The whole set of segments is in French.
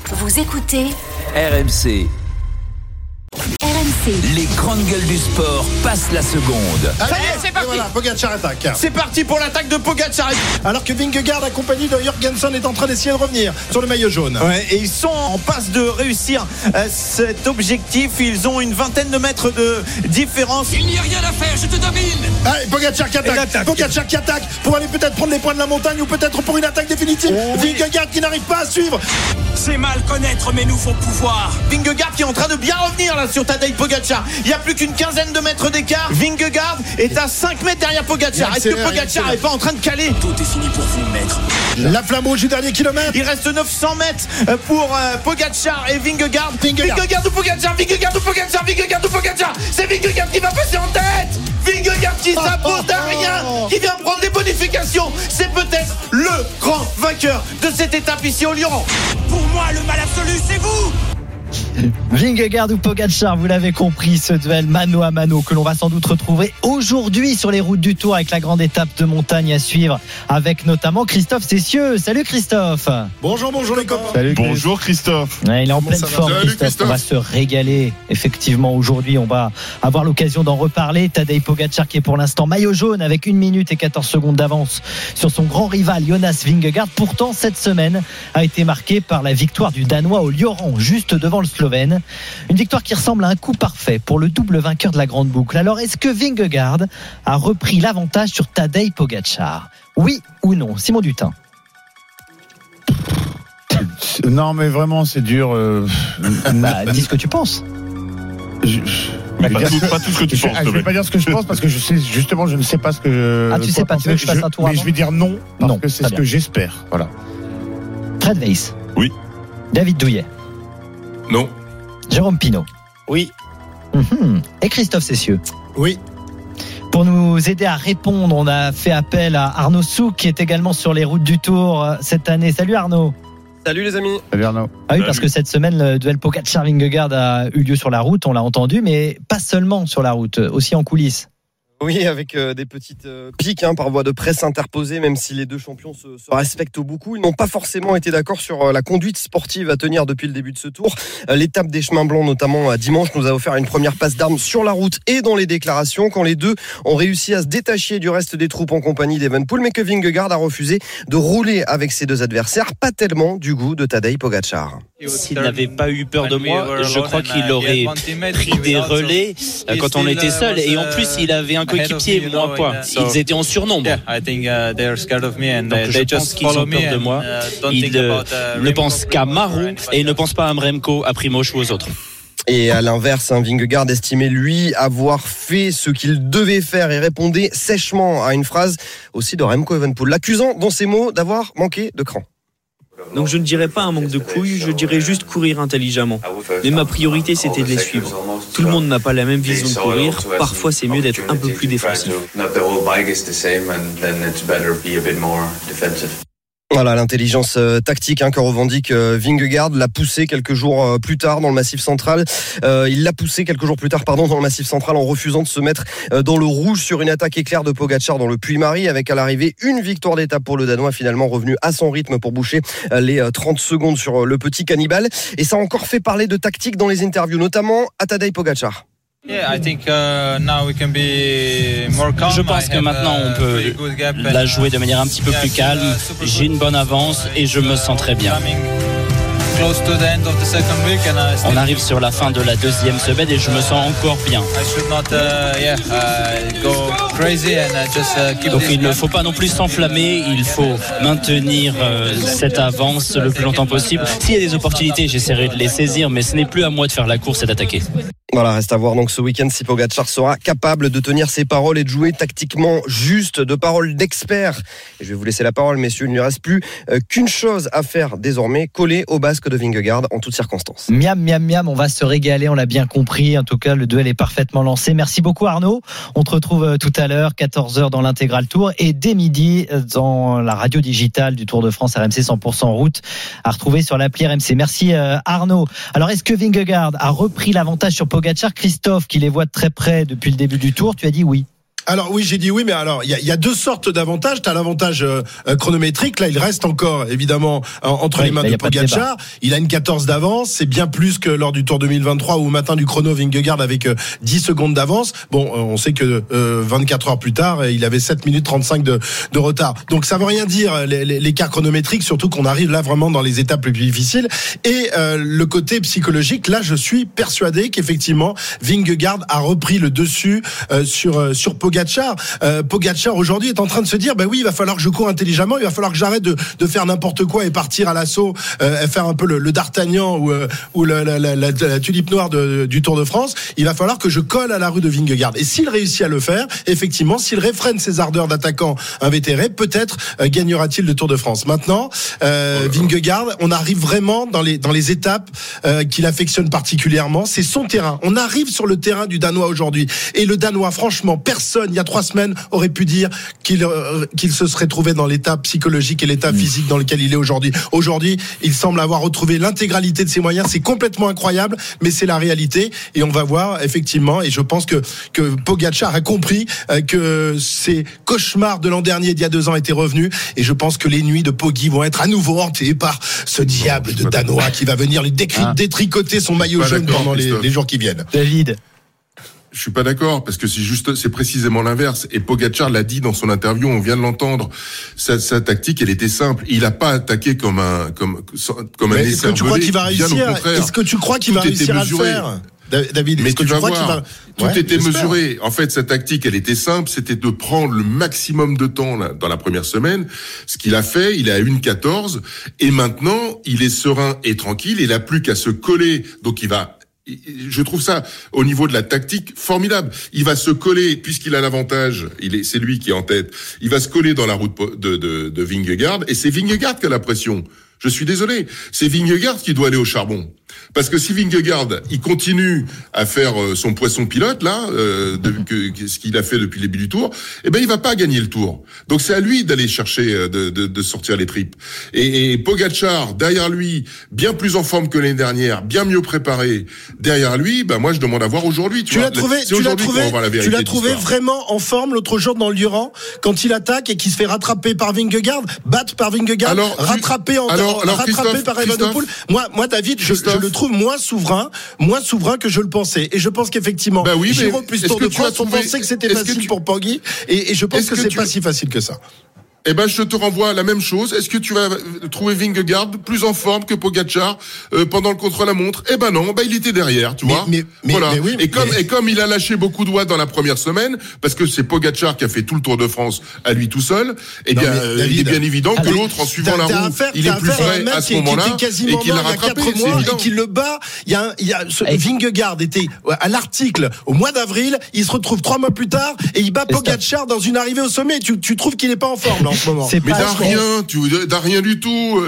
Vous écoutez RMC. RMC. Les grandes gueules du sport passent la seconde. Allez, c'est parti. Voilà, Pogacar attaque. C'est parti pour l'attaque de Pogacar. Alors que Vingegaard accompagné de Jorgensen est en train d'essayer de revenir sur le maillot jaune. Ouais, et ils sont en passe de réussir cet objectif. Ils ont une vingtaine de mètres de différence. Il n'y a rien à faire, je te domine. Allez, Pogacar qui attaque. Pogacar qui attaque pour aller peut-être prendre les points de la montagne ou peut-être pour une attaque définitive. Vingegaard qui n'arrive pas à suivre. C'est mal connaître mes nouveaux pouvoirs. Vingegaard qui est en train de bien revenir là sur Tadej Pogacar. Il y a plus qu'une quinzaine de mètres d'écart. Vingegaard est à 5 mètres derrière Pogacar. Est-ce que Pogacar n'est pas en train de caler? Tout est fini pour vous, maître. La flamme rouge du dernier kilomètre. Il reste 900 mètres pour Pogacar et Vingegaard. Vingegaard ou Pogacar. C'est Vingegaard qui va passer en tête. Vingegaard qui s'impose à rien, qui vient prendre des bonifications. C'est peut-être le grand vainqueur de cette étape ici au Lyon. Pour moi, le mal absolu, c'est vous. Vingegaard ou Pogacar, vous l'avez compris, ce duel mano à mano que l'on va sans doute retrouver aujourd'hui sur les routes du Tour avec la grande étape de montagne à suivre avec notamment Christophe Cessieux. Salut Christophe. Bonjour les copains. Salut Bonjour Christophe. Ouais, il est en pleine forme. Christophe. On va se régaler effectivement aujourd'hui. On va avoir l'occasion d'en reparler. Tadej Pogacar qui est pour l'instant maillot jaune avec 1 minute et 14 secondes d'avance sur son grand rival Jonas Vingegaard. Pourtant cette semaine a été marquée par la victoire du Danois au Lioran, juste devant le Slovène. Une victoire qui ressemble à un coup parfait pour le double vainqueur de la grande boucle. Alors est-ce que Vingegaard a repris l'avantage sur Tadej Pogacar? Oui ou non? Simon Dutin. Non mais vraiment c'est dur. Dis ce que tu penses. Pas tout ce que tu penses. Je vais pas dire ce que je pense parce que je sais justement je ne sais pas ce que je. Tu sais pas, tu veux que je fasse un tour mais avant? je vais dire non parce non, que c'est ce que j'espère. Voilà. Fred Weiss. Oui. David Douillet. Non. Jérôme Pinault. Oui. Et Christophe Cessieux. Oui. Pour nous aider à répondre, on a fait appel à Arnaud Souk qui est également sur les routes du Tour cette année. Salut Arnaud. Salut les amis. Salut Arnaud. Ah oui, parce que cette semaine, le duel Pogacar-Vingegaard a eu lieu sur la route, on l'a entendu, mais pas seulement sur la route, aussi en coulisses. Oui, avec des petites piques par voie de presse interposée, même si les deux champions se respectent beaucoup. Ils n'ont pas forcément été d'accord sur la conduite sportive à tenir depuis le début de ce tour. L'étape des chemins blancs, notamment dimanche, nous a offert une première passe d'armes sur la route et dans les déclarations, quand les deux ont réussi à se détacher du reste des troupes en compagnie d'Evenepoel, mais que Vingegaard a refusé de rouler avec ses deux adversaires, pas tellement du goût de Tadej Pogacar. S'il n'avait pas eu peur de moi, je crois qu'il aurait pris des relais quand on était seul. Et en plus, il avait un coéquipier, moins pas. Ils étaient en surnombre. Donc je pense qu'ils ont peur de moi. Ils ne pensent qu'à Marou et ne pensent pas à Remco, à Primož ou aux autres. Et à l'inverse, Vingegaard estimait lui avoir fait ce qu'il devait faire et répondait sèchement à une phrase aussi de Remco Evenepoel, l'accusant dans ses mots d'avoir manqué de cran. Donc je ne dirais pas un manque de couilles, je dirais juste courir intelligemment. Mais ma priorité c'était de les suivre. Tout le monde n'a pas la même vision de courir, parfois c'est mieux d'être un peu plus défensif. Voilà l'intelligence tactique que revendique Vingegaard, l'a poussé quelques jours plus tard dans le Massif Central. Il l'a poussé quelques jours plus tard dans le Massif Central en refusant de se mettre dans le rouge sur une attaque éclair de Pogacar dans le Puy-Marie, avec à l'arrivée une victoire d'étape pour le Danois, finalement revenu à son rythme pour boucher les 30 secondes sur le petit cannibale. Et ça a encore fait parler de tactique dans les interviews, notamment à Tadej Pogacar. Je pense que maintenant on peut la jouer de manière un petit peu plus calme. J'ai une bonne avance et je me sens très bien. On arrive sur la fin de la deuxième semaine et je me sens encore bien. Donc il ne faut pas non plus s'enflammer, il faut maintenir cette avance le plus longtemps possible. S'il y a des opportunités, j'essaierai de les saisir, mais ce n'est plus à moi de faire la course et d'attaquer. Voilà, reste à voir donc ce week-end si Pogacar sera capable de tenir ses paroles et de jouer tactiquement juste, de paroles d'expert. Et je vais vous laisser la parole, messieurs. Il ne lui reste plus qu'une chose à faire désormais, coller au basque de Vingegaard en toutes circonstances. Miam, miam, miam, on va se régaler, on l'a bien compris. En tout cas, le duel est parfaitement lancé. Merci beaucoup Arnaud. On te retrouve tout à l'heure, 14h dans l'intégral Tour et dès midi dans la radio digitale du Tour de France RMC 100% route à retrouver sur l'appli RMC. Merci Arnaud. Alors, est-ce que Vingegaard a repris l'avantage sur Pogacar? Christophe, qui les voit de très près depuis le début du Tour, tu as dit oui. Alors oui, j'ai dit oui, mais alors il y a deux sortes d'avantages. T'as l'avantage chronométrique. Là, il reste encore évidemment entre les mains de Pogačar. Il a une 14 d'avance. C'est bien plus que lors du Tour 2023 où au matin du chrono, Vingegaard avec 10 secondes d'avance. Bon, on sait que 24 heures plus tard, il avait 7 minutes 35 de retard. Donc ça veut rien dire l'écart chronométrique, surtout qu'on arrive là vraiment dans les étapes les plus difficiles. Et le côté psychologique, là, je suis persuadé qu'effectivement Vingegaard a repris le dessus sur Pogačar. Pogačar aujourd'hui est en train de se dire oui, il va falloir que je cours intelligemment, il va falloir que j'arrête de faire n'importe quoi et partir à l'assaut, faire un peu le D'Artagnan ou la tulipe noire du Tour de France. Il va falloir que je colle à la rue de Vingegaard. Et s'il réussit à le faire, effectivement, s'il réfrène ses ardeurs d'attaquant invétéré, peut-être gagnera-t-il le Tour de France. Maintenant, Vingegaard, on arrive vraiment dans les étapes qu'il affectionne particulièrement. C'est son terrain. On arrive sur le terrain du Danois aujourd'hui. Et le Danois, franchement, personne, il y a 3 semaines, aurait pu dire qu'il se serait trouvé dans l'état psychologique et l'état physique dans lequel il est aujourd'hui. Aujourd'hui, il semble avoir retrouvé l'intégralité de ses moyens. C'est complètement incroyable, mais c'est la réalité. Et on va voir, effectivement, et je pense que Pogačar a compris que ces cauchemars de l'an dernier, d'il y a 2 ans, étaient revenus. Et je pense que les nuits de Poggi vont être à nouveau hantées par ce diable de Danois qui va venir lui détricoter son maillot jaune pendant les jours qui viennent. David. Je suis pas d'accord, parce que c'est précisément l'inverse. Et Pogačar l'a dit dans son interview, on vient de l'entendre. Sa tactique, elle était simple. Il a pas attaqué comme un est-ce que tu crois qu'il va réussir? Est-ce que tu crois qu'il va réussir à le faire? David, mais tu vas voir, tout était mesuré. En fait, sa tactique, elle était simple, c'était de prendre le maximum de temps là, dans la première semaine. Ce qu'il a fait, il est à 1,14 et maintenant, il est serein et tranquille. Il n'a plus qu'à se coller. Donc, je trouve ça, au niveau de la tactique, formidable. Il va se coller, puisqu'il a l'avantage, c'est lui qui est en tête, il va se coller dans la route de Vingegaard, et c'est Vingegaard qui a la pression. Je suis désolé. C'est Vingegaard qui doit aller au charbon. Parce que si Vingegaard, il continue à faire son poisson pilote, là, ce qu'il a fait depuis le début du Tour, il va pas gagner le Tour. Donc c'est à lui d'aller chercher, de sortir les tripes. Et Pogačar, derrière lui, bien plus en forme que l'année dernière, bien mieux préparé, derrière lui, moi je demande à voir aujourd'hui. Tu l'as trouvé vraiment en forme l'autre jour dans le Lioran, quand il attaque et qu'il se fait rattraper par Vingegaard, battre par Vingegaard, rattraper par Evenepoel. Moi, David, je le trouve moins souverain que je le pensais. Et je pense qu'effectivement, Giro plus Tour de France, on pensait que c'était facile pour Poggi, et je pense que c'est pas si facile que ça. Je te renvoie à la même chose. Est-ce que tu vas trouver Vingegaard plus en forme que Pogačar pendant le contre-la-montre? Non, il était derrière, tu vois. Comme il a lâché beaucoup de watts dans la première semaine, parce que c'est Pogačar qui a fait tout le Tour de France à lui tout seul, il est bien évident que l'autre, en suivant la roue, il est plus frais à ce moment-là et qu'il l'a rattrapé, c'est évident. Et qu'il le bat. Vingegaard était à l'article au mois d'avril, il se retrouve 3 mois plus tard et il bat Pogačar dans une arrivée au sommet. Tu trouves qu'il est pas en forme là? Mais t'as rien du tout.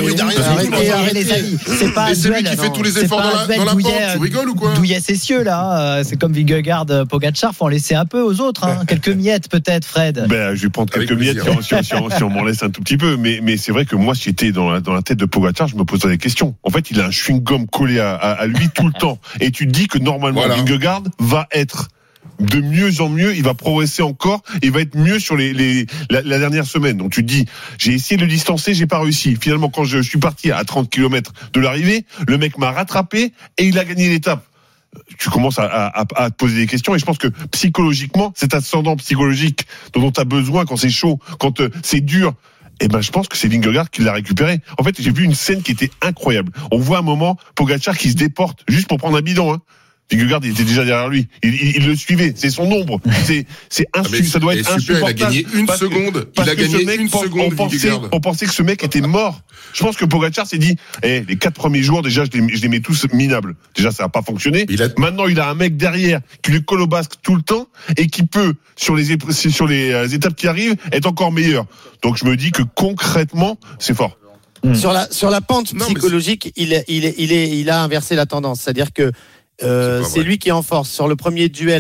Les amis, c'est pas et c'est lui qui fait tous les efforts dans la pente. Tu rigoles ou quoi? Douillet ses cieux là. C'est comme Vingegaard, Pogačar, faut en laisser un peu aux autres. Quelques miettes peut-être, Fred. Je vais prendre quelques miettes si on m'en laisse un tout petit peu. Mais c'est vrai que moi, si j'étais dans la tête de Pogačar, je me poserais des questions. En fait, il a un chewing-gum collé à lui tout le temps. Et tu te dis que normalement, Vingegaard va être de mieux en mieux, il va progresser encore, il va être mieux sur la dernière semaine. Donc tu te dis, j'ai essayé de le distancer, j'ai pas réussi. Finalement, quand je suis parti à 30 km de l'arrivée, le mec m'a rattrapé et il a gagné l'étape. Tu commences à te poser des questions, et je pense que psychologiquement, cet ascendant psychologique dont tu as besoin quand c'est chaud, quand c'est dur, je pense que c'est Vingegaard qui l'a récupéré. En fait, j'ai vu une scène qui était incroyable. On voit un moment Pogačar qui se déporte juste pour prendre un bidon, Vingegaard, il était déjà derrière lui. Il le suivait. C'est son ombre. C'est ça doit être insupportable. Il a gagné une seconde. Il a gagné une seconde. On pensait que ce mec était mort. Je pense que Pogačar s'est dit, les 4 premiers jours, déjà, je les mets tous minables. Déjà, ça n'a pas fonctionné. Maintenant, il a un mec derrière qui lui colle au basque tout le temps et qui peut, sur les étapes qui arrivent, être encore meilleur. Donc, je me dis que concrètement, c'est fort. Sur la pente psychologique, il a inversé la tendance. C'est-à-dire que c'est lui qui est en force. Sur le premier duel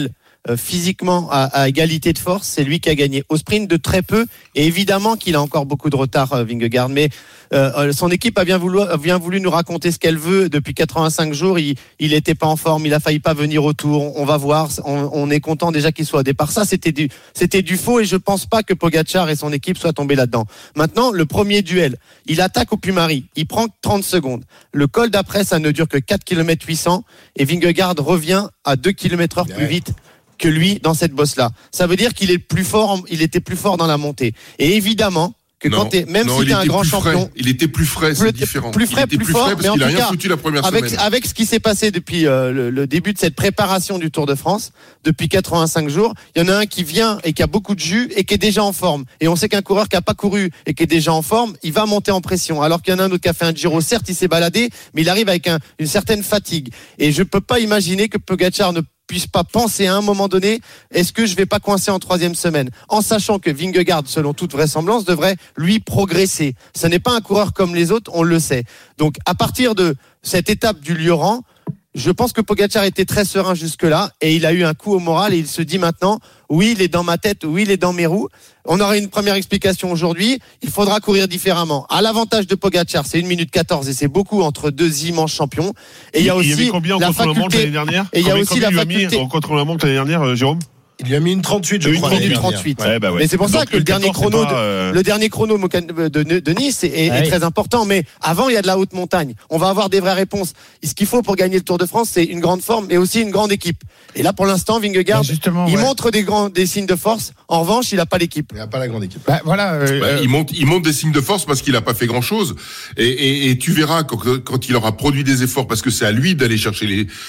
physiquement à égalité de force, c'est lui qui a gagné au sprint de très peu. Et évidemment qu'il a encore beaucoup de retard, Vingegaard, mais son équipe a bien voulu nous raconter ce qu'elle veut. Depuis 85 jours, il était pas en forme, il a failli pas venir au Tour. On va voir, on est content déjà qu'il soit au départ. Ça, c'était du faux, et je pense pas que Pogačar et son équipe soient tombés là-dedans. Maintenant, le premier duel, il attaque au Puy-Marie, il prend 30 secondes. Le col d'après, ça ne dure que 4 km 800, et Vingegaard revient à 2 km/h plus vite que lui dans cette bosse-là. Ça veut dire qu'il est plus fort, il était plus fort dans la montée. Et évidemment, que non, quand si t'es un grand champion, il était plus frais, c'est différent. Plus fort, parce qu'il a rien foutu la première semaine. Avec ce qui s'est passé depuis le début de cette préparation du Tour de France, depuis 85 jours, il y en a un qui vient et qui a beaucoup de jus et qui est déjà en forme. Et on sait qu'un coureur qui a pas couru et qui est déjà en forme, il va monter en pression. Alors qu'il y en a un autre qui a fait un Giro, certes, il s'est baladé, mais il arrive avec une certaine fatigue. Et je peux pas imaginer que Pogačar ne puisse pas penser à un moment donné, est-ce que je vais pas coincer en 3e semaine, en sachant que Vingegaard, selon toute vraisemblance, devrait lui progresser. Ce n'est pas un coureur comme les autres, on le sait. Donc à partir de cette étape du Lioran, je pense que Pogačar était très serein jusque-là, et il a eu un coup au moral, et il se dit maintenant, oui, il est dans ma tête, oui, il est dans mes roues. On aura une première explication aujourd'hui, il faudra courir différemment. À l'avantage de Pogačar, c'est 1 minute 14, et c'est beaucoup entre deux immenses champions. Et il y a aussi il y avait combien la faculté, et il y a aussi la faculté en contre-la-montre l'année dernière, Jérôme? Il lui a mis une 38, je crois. Une 38. Ouais, bah ouais. Mais c'est pour ça que le dernier chrono pas, de Nice est très important. Mais avant, il y a de la haute montagne. On va avoir des vraies réponses. Et ce qu'il faut pour gagner le Tour de France, c'est une grande forme, mais aussi une grande équipe. Et là, pour l'instant, Vingegaard, il montre des signes de force. En revanche, il n'a pas l'équipe. Il n'a pas la grande équipe. Il montre des signes de force parce qu'il n'a pas fait grand-chose. Et tu verras quand il aura produit des efforts, parce que c'est à lui d'aller chercher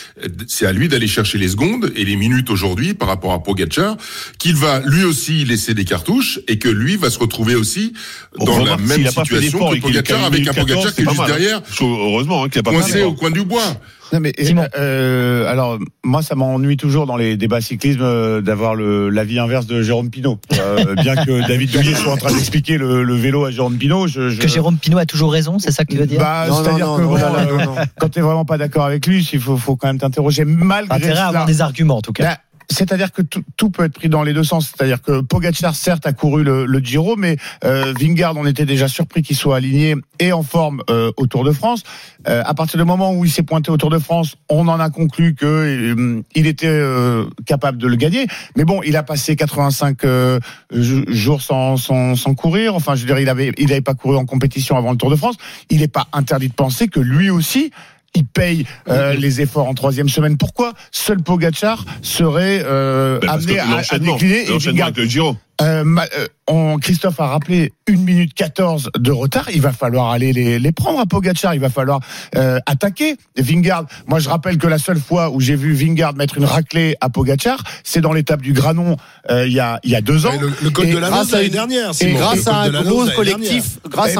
les secondes et les minutes aujourd'hui par rapport à Pogačar, qu'il va lui aussi laisser des cartouches, et que lui va se retrouver aussi dans la même situation que Pogačar, avec un Pogačar qui est juste derrière, heureusement, qu'il a pas coincé au coin du bois. Non mais alors moi ça m'ennuie toujours dans les débats cyclisme d'avoir l'avis inverse de Jérôme Pinault. Bien que David Douillet soit en train d'expliquer le vélo à Jérôme Pinault, que Jérôme Pinault a toujours raison, c'est ça que tu veux dire? C'est-à-dire que quand t'es vraiment pas d'accord avec lui, il faut quand même t'interroger malgré intérêt à avoir des arguments en tout cas. C'est-à-dire que tout peut être pris dans les deux sens. C'est-à-dire que Pogačar, certes, a couru le Giro, mais Vingegaard, on était déjà surpris qu'il soit aligné et en forme au Tour de France. À partir du moment où il s'est pointé au Tour de France, on en a conclu que il était capable de le gagner. Mais bon, il a passé 85 jours sans courir. Enfin, je veux dire, il avait pas couru en compétition avant le Tour de France. Il n'est pas interdit de penser que lui aussi, il paye les efforts en 3e semaine. Pourquoi seul Pogačar serait amené à décliner et Vingegaard avec le Giro? Christophe a rappelé 1 minute 14 de retard. Il va falloir aller les prendre à Pogačar. Il va falloir attaquer Vingegaard. Moi, je rappelle que la seule fois où j'ai vu Vingegaard mettre une raclée à Pogačar, c'est dans l'étape du Granon il y a 2 ans. Le col de la Nose l'année dernière. Et grâce à un gros collectif.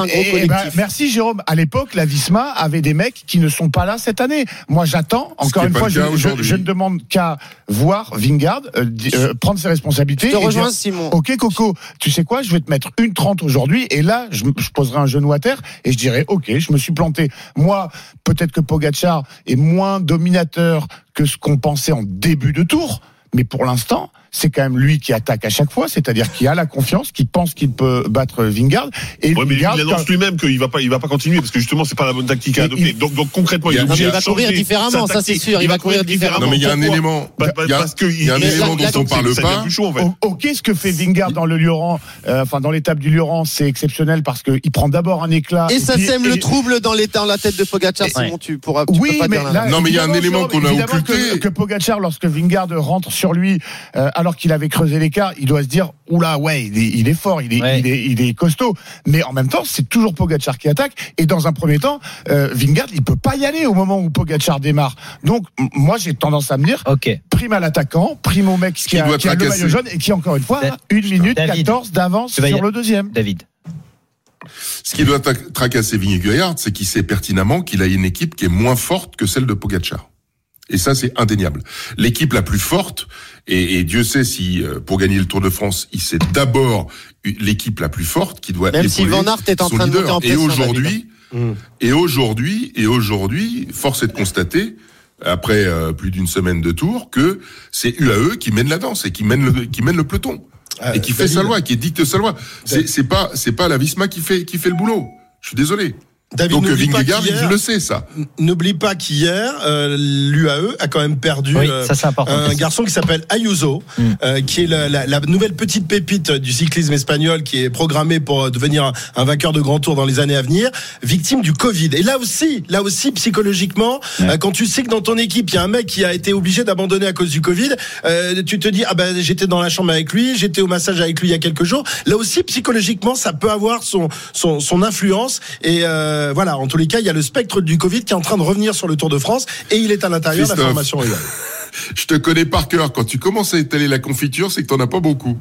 Merci Jérôme. À l'époque, la Visma avait des mecs qui ne sont pas là cette année. Moi, j'attends. Encore une fois, je ne demande qu'à voir Vingegaard prendre ses responsabilités. Je te rejoins, Simon. Ok Coco, tu sais quoi, je vais te mettre 1,30 aujourd'hui, et là je poserai un genou à terre et je dirais ok, je me suis planté. Moi, peut-être que Pogačar est moins dominateur que ce qu'on pensait en début de tour, mais pour l'instant, c'est quand même lui qui attaque à chaque fois, c'est-à-dire qu'il a la confiance, qu'il pense qu'il peut battre Vingegaard. Et mais il annonce lui-même qu'il va pas continuer, parce que justement c'est pas la bonne tactique à adopter. Donc concrètement, il va courir différemment, ça c'est sûr. Il va courir différemment. Non mais il y a un élément, il y a un élément dont on parle pas. Ok, ce que fait Vingegaard dans le Lioran, dans l'étape du Lioran, c'est exceptionnel parce que il prend d'abord un éclat. Et ça sème le trouble dans la tête de Pogačar. Simon, tu pourras. Oui, mais non mais il y a un élément qu'on a occulté. Que Pogačar, lorsque Vingegaard rentre sur lui, alors qu'il avait creusé l'écart, il doit se dire oula, ouais, il est fort, il est costaud, mais en même temps c'est toujours Pogačar qui attaque, et dans un premier temps Vingegaard il peut pas y aller au moment où Pogačar démarre. Donc moi j'ai tendance à me dire prime à l'attaquant, prime au mec qui a le maillot jaune et qui encore une fois 1 minute 14 d'avance sur le deuxième. David, ce qui doit tracasser Vingegaard, c'est qu'il sait pertinemment qu'il a une équipe qui est moins forte que celle de Pogačar. Et ça, c'est indéniable. L'équipe la plus forte, et Dieu sait si, pour gagner le Tour de France, il sait d'abord l'équipe la plus forte qui doit même si Van Aert est en train de monter en pression. Et aujourd'hui, force est de constater après plus d'une semaine de tour, que c'est UAE qui mène la danse et qui mène le peloton et qui fait sa loi, qui dicte sa loi. C'est pas la Visma qui fait le boulot. Je suis désolé. David, donc Vingegaard, il le sait ça. N'oublie pas qu'hier, l'UAE a quand même perdu un garçon qui s'appelle Ayuso, qui est la nouvelle petite pépite du cyclisme espagnol, qui est programmé pour devenir un vainqueur de grand tour dans les années à venir, victime du Covid. Et là aussi psychologiquement, quand tu sais que dans ton équipe il y a un mec qui a été obligé d'abandonner à cause du Covid, tu te dis j'étais dans la chambre avec lui, j'étais au massage avec lui il y a quelques jours. Là aussi psychologiquement ça peut avoir son influence et voilà, en tous les cas, il y a le spectre du Covid qui est en train de revenir sur le Tour de France et il est à l'intérieur de la formation rivale. Je te connais par cœur. Quand tu commences à étaler la confiture, c'est que t'en as pas beaucoup.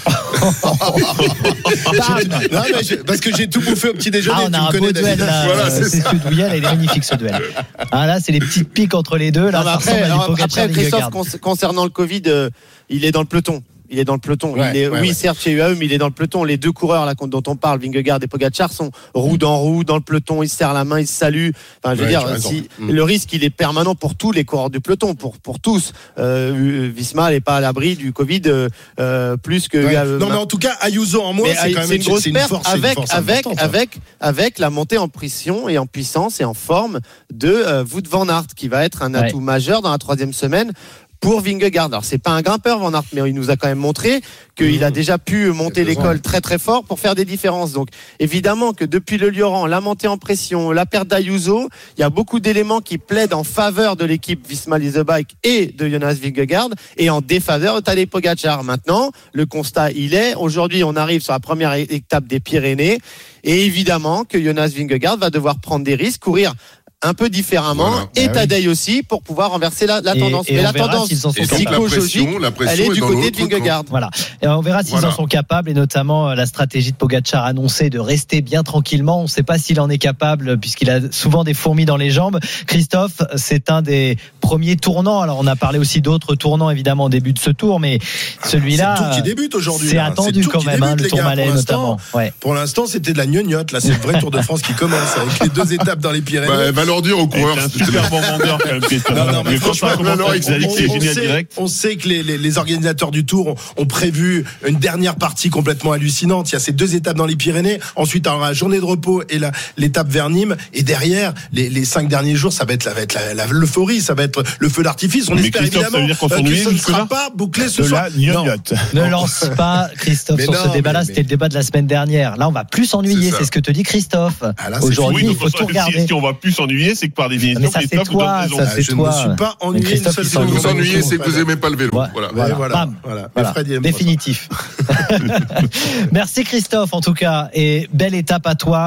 Parce que j'ai tout bouffé au petit déjeuner. On a un beau duel là. Voilà, c'est ce duel, il est magnifique ce duel. Là, c'est les petites piques entre les deux. Là, après, Christophe, concernant le Covid, il est dans le peloton. Il est dans le peloton. Certes, chez UAE, mais il est dans le peloton. Les deux coureurs là dont on parle, Vingegaard et Pogačar, sont roue dans roue dans le peloton. Ils se serrent la main, ils se saluent. Enfin, je veux dire, le risque, il est permanent pour tous les coureurs du peloton, pour tous. Visma n'est pas à l'abri du Covid plus que UAE. Non, mais en tout cas, Ayuso en moins, c'est quand même une grosse perte force, avec la montée en pression et en puissance et en forme de Wout van Aert, qui va être un atout majeur dans la 3e semaine. Pour Vingegaard. Alors c'est pas un grimpeur Van Aert, mais il nous a quand même montré qu'il a déjà pu monter l'école très très fort pour faire des différences. Donc évidemment que depuis le Lioran, la montée en pression, la perte d'Ayuso, il y a beaucoup d'éléments qui plaident en faveur de l'équipe Visma Lease Bike et de Jonas Vingegaard et en défaveur de Tadej Pogačar. Maintenant, le constat il est, aujourd'hui on arrive sur la première étape des Pyrénées et évidemment que Jonas Vingegaard va devoir prendre des risques, courir un peu différemment et Tadej aussi pour pouvoir renverser la tendance. Mais la tendance psychologique, elle est du côté de Vingegaard. Voilà. Et on verra s'ils en sont capables et notamment la stratégie de Pogačar annoncée de rester bien tranquillement. On ne sait pas s'il en est capable puisqu'il a souvent des fourmis dans les jambes. Christophe, c'est un des premiers tournants. Alors on a parlé aussi d'autres tournants évidemment au début de ce tour, mais celui-là, c'est le tour qui débute aujourd'hui. C'est attendu quand même, le Tour Malais notamment. Pour l'instant, c'était de la gnognotte. Là, c'est le vrai Tour de France qui commence avec les 2 étapes dans les Pyrénées. Va leur dire aux coureurs, c'est un super bon vendeur quand même. Mais franchement, on sait que les organisateurs du Tour ont prévu une dernière partie complètement hallucinante. Il y a ces 2 étapes dans les Pyrénées. Ensuite, il y aura la journée de repos et l'étape vers Nîmes. Et derrière, les 5 derniers jours, ça va être l'euphorie, ça va être le feu d'artifice. On espère évidemment que ce ne sera pas bouclé ce soir. Ne lance pas Christophe sur ce débat-là. C'était le débat de la semaine dernière. Là, on va plus s'ennuyer. C'est ce que te dit Christophe. Aujourd'hui, il faut tout regarder. Si on va plus s'ennuyer, c'est que par définition, mais ça c'est toi, je ne me suis pas ennuyé une seule seconde. Vous ennuyez, c'est que vous n'aimez pas le vélo. Voilà. Définitif. Merci Christophe en tout cas et belle étape à toi.